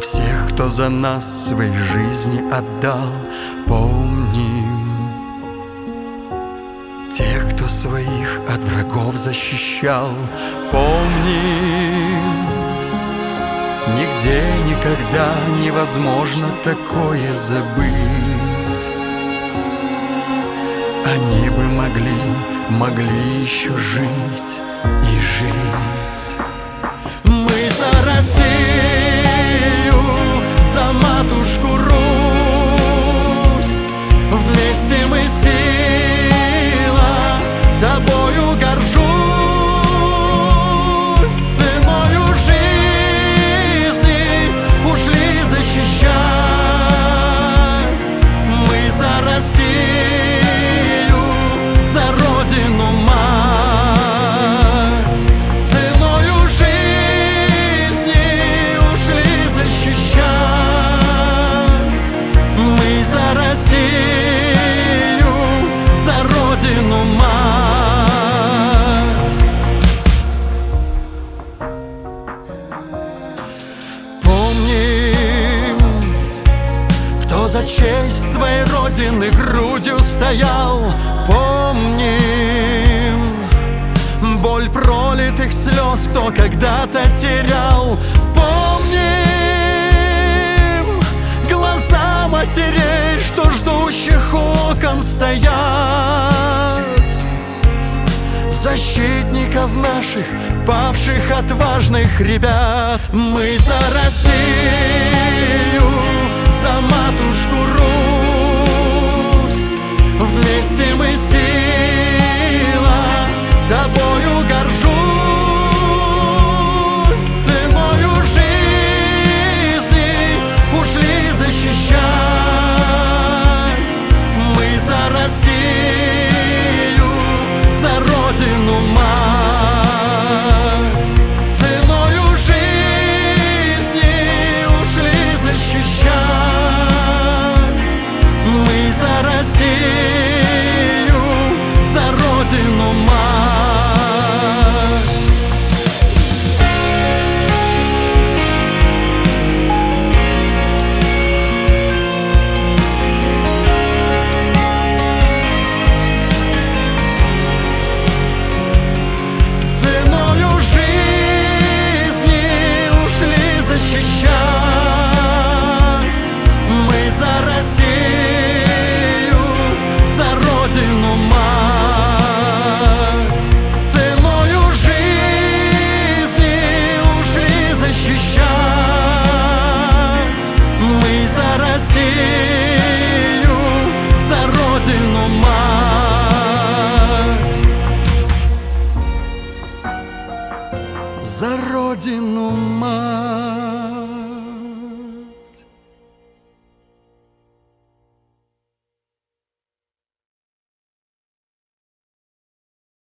всех, кто за нас свои жизни отдал, помним. Тех, кто своих от врагов защищал, помним. Нигде никогда невозможно такое забыть. Они бы могли еще жить и жить. Мы за Россию, за матушку Русь. Вместе мы сила, тобою горжусь. Ценою жизни ушли защищать. Мы за Россию, за родину мать. Ценою жизни ушли защищать. Мы за Россию, за родину мать. Помним, кто за честь своей родины грудью стоял. Помним боль пролитых слез, кто когда-то терял. Помним глаза матерей, что ждущих окон стоят. Защитников наших, павших отважных ребят. Мы за Россию, за матушку Русь. Вместе мы сила, тобою горжусь. Ценою жизни ушли защищать. Мы за Россию, за родину мать. Ценою жизни ушли защищать. Мы за Россию, за родину мать. Ценою жизни ушли защищать. Мы за Россию, за родину мать. Ценою жизни ушли защищать. Мы за Россию, за родину мать. За родину мать.